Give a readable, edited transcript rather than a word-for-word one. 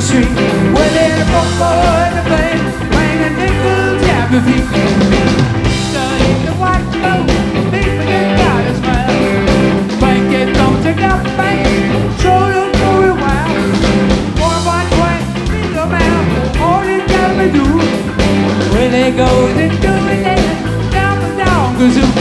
street. Well, there's a popo in the flame, playing a nickel tap your feet. Studying the white boat, people that got a smile. Bank it, don't take up bank, show them for a while. 1 by 20, big amount, all you gotta do. Well, they goes and do it, down the down, kazoo.